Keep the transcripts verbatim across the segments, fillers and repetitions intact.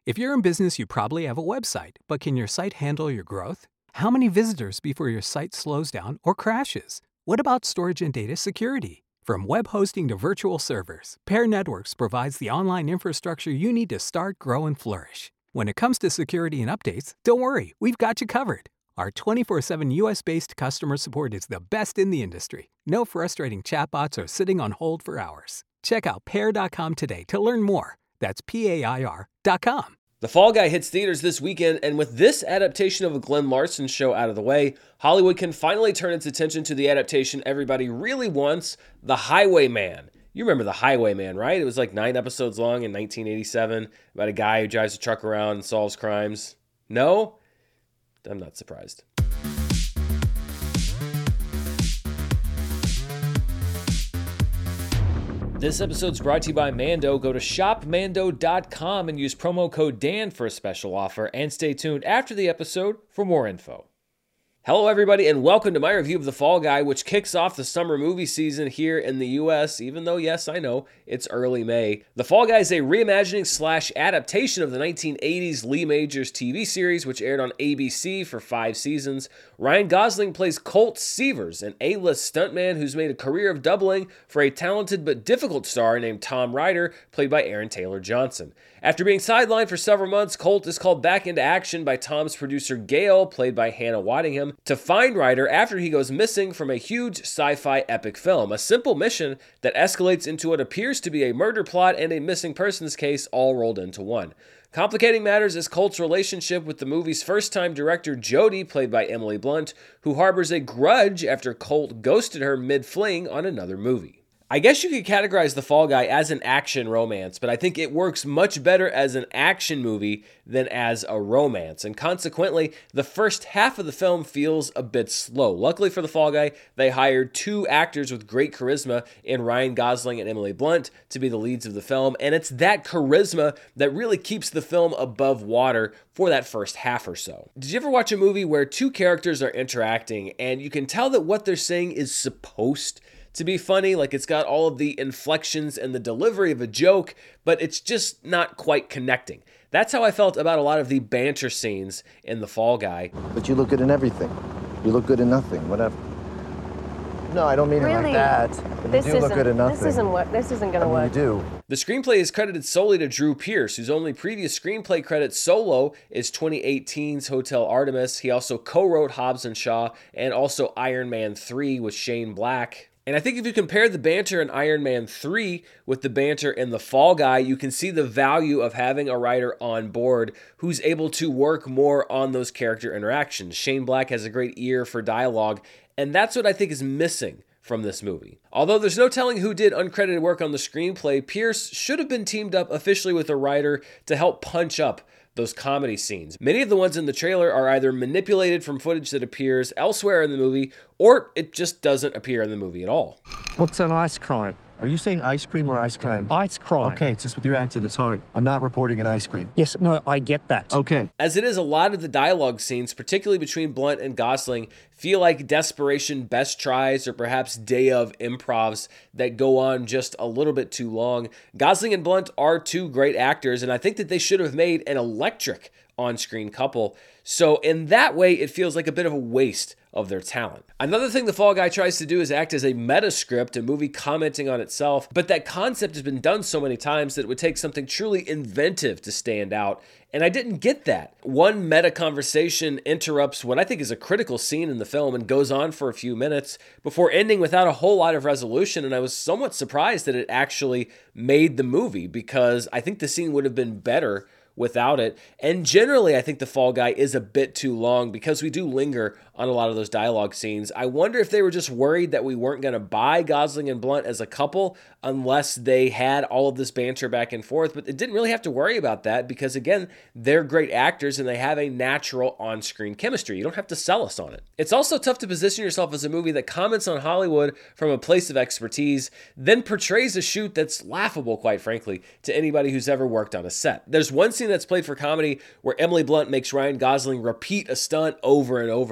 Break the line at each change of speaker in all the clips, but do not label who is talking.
If you're in business, you probably have a website, but can your site handle your growth? How many visitors before your site slows down or crashes? What about storage and data security? From web hosting to virtual servers, Pair Networks provides the online infrastructure you need to start, grow, and flourish. When it comes to security and updates, don't worry, we've got you covered. Our twenty-four seven U S-based customer support is the best in the industry. No frustrating chatbots or sitting on hold for hours. Check out pair dot com today to learn more. That's P A I R dot com.
The Fall Guy hits theaters this weekend, and with this adaptation of a Glenn Larson show out of the way, Hollywood can finally turn its attention to the adaptation everybody really wants, The Highwayman. You remember The Highwayman, right? It was like nine episodes long in nineteen eighty-seven about a guy who drives a truck around and solves crimes. No? I'm not surprised. This episode's brought to you by Mando. Go to shop mando dot com and use promo code Dan for a special offer, and stay tuned after the episode for more info. Hello everybody, and welcome to my review of The Fall Guy, which kicks off the summer movie season here in the U S, even though, yes, I know, it's early May. The Fall Guy is a reimagining slash adaptation of the nineteen eighties Lee Majors T V series, which aired on A B C for five seasons. Ryan Gosling plays Colt Seavers, an A-list stuntman who's made a career of doubling for a talented but difficult star named Tom Ryder, played by Aaron Taylor Johnson. After being sidelined for several months, Colt is called back into action by Tom's producer Gail, played by Hannah Waddingham, to find Ryder after he goes missing from a huge sci-fi epic film. A simple mission that escalates into what appears to be a murder plot and a missing persons case all rolled into one. Complicating matters is Colt's relationship with the movie's first-time director Jody, played by Emily Blunt, who harbors a grudge after Colt ghosted her mid-fling on another movie. I guess you could categorize The Fall Guy as an action romance, but I think it works much better as an action movie than as a romance, and consequently, the first half of the film feels a bit slow. Luckily for The Fall Guy, they hired two actors with great charisma in Ryan Gosling and Emily Blunt to be the leads of the film, and it's that charisma that really keeps the film above water for that first half or so. Did you ever watch a movie where two characters are interacting, and you can tell that what they're saying is supposed to be funny, like it's got all of the inflections and the delivery of a joke, but it's just not quite connecting? That's how I felt about a lot of the banter scenes in The Fall Guy.
But you look good in everything. You look good in nothing, whatever. No, I don't mean
really?
it like that. But
this
you do look
isn't,
good in nothing.
This isn't what. This isn't going
I
to
mean,
work.
You do.
The screenplay is credited solely to Drew Pearce, whose only previous screenplay credit solo is twenty eighteen's Hotel Artemis. He also co-wrote Hobbs and Shaw and also Iron Man three with Shane Black. And I think if you compare the banter in Iron Man three with the banter in The Fall Guy, you can see the value of having a writer on board who's able to work more on those character interactions. Shane Black has a great ear for dialogue, and that's what I think is missing from this movie. Although there's no telling who did uncredited work on the screenplay, Pearce should have been teamed up officially with a writer to help punch up those comedy scenes. Many of the ones in the trailer are either manipulated from footage that appears elsewhere in the movie, or it just doesn't appear in the movie at all.
What's an ice cream?
Are you saying ice cream or ice cream?
Ice cream.
Okay, it's just with your accent, it's hard. I'm not reporting an ice cream.
Yes, no, I get that.
Okay.
As it is, a lot of the dialogue scenes, particularly between Blunt and Gosling, feel like desperation best tries or perhaps day of improvs that go on just a little bit too long. Gosling and Blunt are two great actors, and I think that they should have made an electric on-screen couple. So in that way, it feels like a bit of a waste of their talent. Another thing The Fall Guy tries to do is act as a meta script, a movie commenting on itself, but that concept has been done so many times that it would take something truly inventive to stand out, and I didn't get that. One meta conversation interrupts what I think is a critical scene in the film and goes on for a few minutes before ending without a whole lot of resolution, and I was somewhat surprised that it actually made the movie, because I think the scene would have been better without it. And generally, I think The Fall Guy is a bit too long because we do linger on a lot of those dialogue scenes. I wonder if they were just worried that we weren't going to buy Gosling and Blunt as a couple unless they had all of this banter back and forth, but it didn't really have to worry about that because, again, they're great actors and they have a natural on-screen chemistry. You don't have to sell us on it. It's also tough to position yourself as a movie that comments on Hollywood from a place of expertise, then portrays a shoot that's laughable, quite frankly, to anybody who's ever worked on a set. There's one scene that's played for comedy where Emily Blunt makes Ryan Gosling repeat a stunt over and over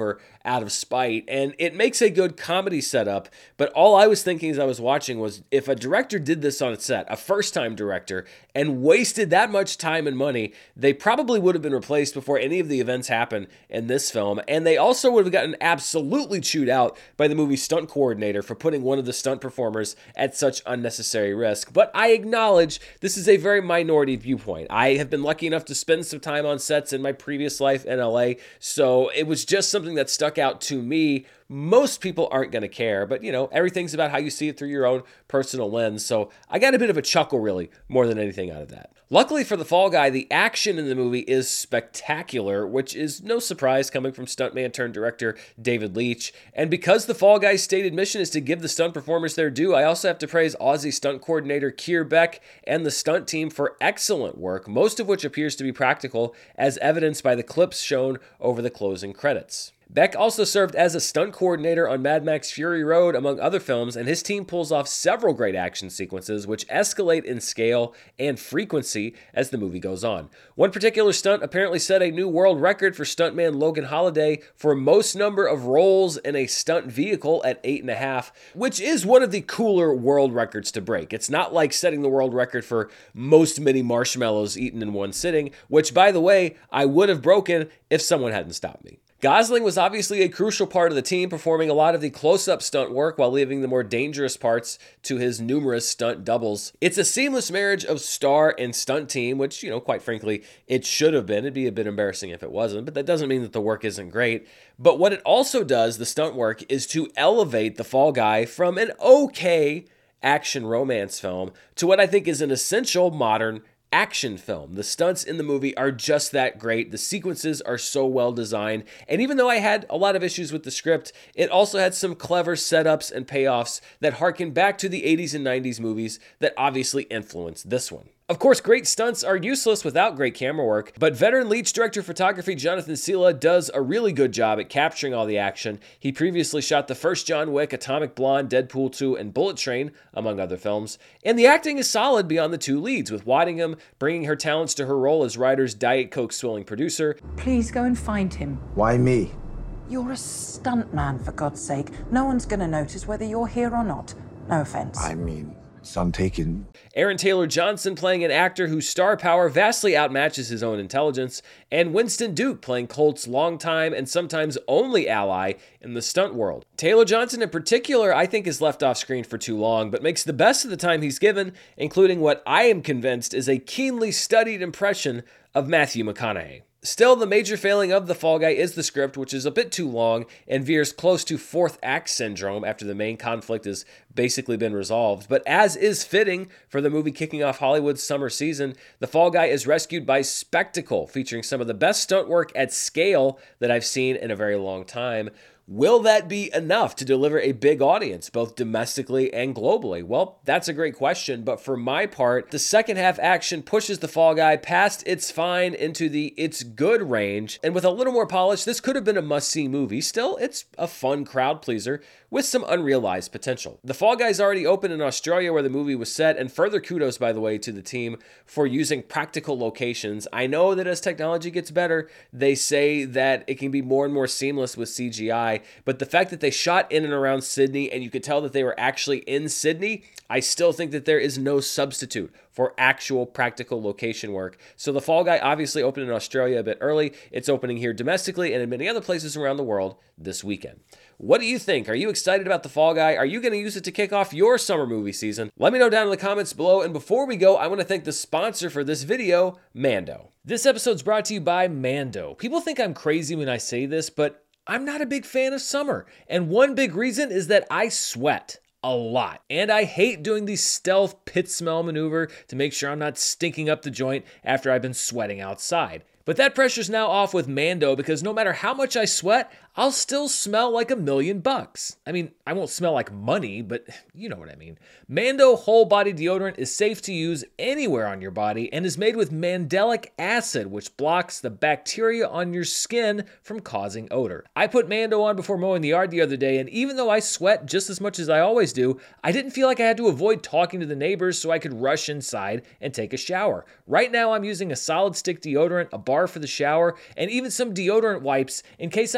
out of spite, and it makes a good comedy setup. But all I was thinking as I was watching was, if a director did this on set, a first-time director, and wasted that much time and money, they probably would have been replaced before any of the events happen in this film, and they also would have gotten absolutely chewed out by the movie stunt coordinator for putting one of the stunt performers at such unnecessary risk. But I acknowledge this is a very minority viewpoint. I have been lucky enough to spend some time on sets in my previous life in L A, so it was just something that stuck out to me. Most people aren't going to care, but you know, everything's about how you see it through your own personal lens. So I got a bit of a chuckle, really, more than anything out of that. Luckily for the Fall Guy, the action in the movie is spectacular, which is no surprise coming from stuntman turned director David Leitch. And because the Fall Guy's stated mission is to give the stunt performers their due, I also have to praise Aussie stunt coordinator Keir Beck and the stunt team for excellent work, most of which appears to be practical, as evidenced by the clips shown over the closing credits. Beck also served as a stunt coordinator on Mad Max Fury Road, among other films, and his team pulls off several great action sequences which escalate in scale and frequency as the movie goes on. One particular stunt apparently set a new world record for stuntman Logan Holiday for most number of rolls in a stunt vehicle at eight and a half, which is one of the cooler world records to break. It's not like setting the world record for most mini marshmallows eaten in one sitting, which, by the way, I would have broken if someone hadn't stopped me. Gosling was obviously a crucial part of the team, performing a lot of the close-up stunt work while leaving the more dangerous parts to his numerous stunt doubles. It's a seamless marriage of star and stunt team, which, you know, quite frankly, it should have been. It'd be a bit embarrassing if it wasn't, but that doesn't mean that the work isn't great. But what it also does, the stunt work, is to elevate The Fall Guy from an okay action romance film to what I think is an essential modern action film. The stunts in the movie are just that great. The sequences are so well designed. And even though I had a lot of issues with the script, it also had some clever setups and payoffs that harken back to the eighties and nineties movies that obviously influenced this one. Of course, great stunts are useless without great camera work, but veteran Leitch director of photography Jonathan Sela does a really good job at capturing all the action. He previously shot the first John Wick, Atomic Blonde, Deadpool two, and Bullet Train, among other films. And the acting is solid beyond the two leads, with Waddingham bringing her talents to her role as Ryder's Diet Coke swilling producer.
Please go and find him.
Why me?
You're a stuntman, for God's sake. No one's going to notice whether you're here or not. No offense.
I mean, some taken.
Aaron Taylor Johnson playing an actor whose star power vastly outmatches his own intelligence, and Winston Duke playing Colt's longtime and sometimes only ally in the stunt world. Taylor Johnson in particular, I think, is left off screen for too long, but makes the best of the time he's given, including what I am convinced is a keenly studied impression of Matthew McConaughey. Still, the major failing of The Fall Guy is the script, which is a bit too long and veers close to fourth act syndrome after the main conflict has basically been resolved. But as is fitting for the movie kicking off Hollywood's summer season, The Fall Guy is rescued by spectacle, featuring some of the best stunt work at scale that I've seen in a very long time. Will that be enough to deliver a big audience, both domestically and globally? Well, that's a great question, but for my part, the second half action pushes The Fall Guy past its fine into the it's good range, and with a little more polish, this could have been a must-see movie. Still, it's a fun crowd pleaser with some unrealized potential. The Fall Guy's already open in Australia where the movie was set, and further kudos, by the way, to the team for using practical locations. I know that as technology gets better, they say that it can be more and more seamless with C G I, but the fact that they shot in and around Sydney and you could tell that they were actually in Sydney, I still think that there is no substitute for actual practical location work. So The Fall Guy obviously opened in Australia a bit early. It's opening here domestically and in many other places around the world this weekend. What do you think? Are you excited about The Fall Guy? Are you going to use it to kick off your summer movie season? Let me know down in the comments below. And before we go, I want to thank the sponsor for this video, Mando. This episode's brought to you by Mando. People think I'm crazy when I say this, but I'm not a big fan of summer. And one big reason is that I sweat a lot. And I hate doing the stealth pit smell maneuver to make sure I'm not stinking up the joint after I've been sweating outside. But that pressure's now off with Mando because no matter how much I sweat, I'll still smell like a million bucks. I mean, I won't smell like money, but you know what I mean. Mando whole body deodorant is safe to use anywhere on your body and is made with mandelic acid, which blocks the bacteria on your skin from causing odor. I put Mando on before mowing the yard the other day, and even though I sweat just as much as I always do, I didn't feel like I had to avoid talking to the neighbors so I could rush inside and take a shower. Right now, I'm using a solid stick deodorant, a bar for the shower, and even some deodorant wipes in case I need to stay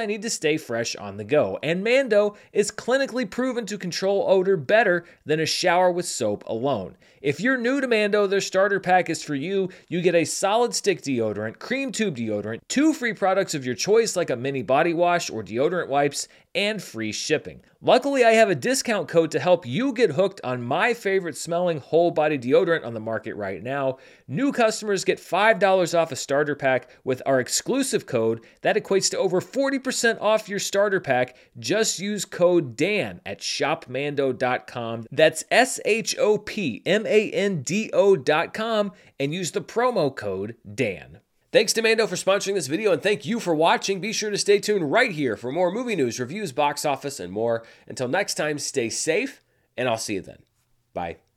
stay fresh on the go. And Mando is clinically proven to control odor better than a shower with soap alone. If you're new to Mando, their starter pack is for you. You get a solid stick deodorant, cream tube deodorant, two free products of your choice like a mini body wash or deodorant wipes, and free shipping. Luckily, I have a discount code to help you get hooked on my favorite smelling whole body deodorant on the market right now. New customers get five dollars off a starter pack with our exclusive code. That equates to over forty percent off your starter pack. Just use code Dan at shop mando dot com. That's S H O P M A N D O dot com and use the promo code Dan. Thanks to Mando for sponsoring this video, and thank you for watching. Be sure to stay tuned right here for more movie news, reviews, box office, and more. Until next time, stay safe, and I'll see you then. Bye.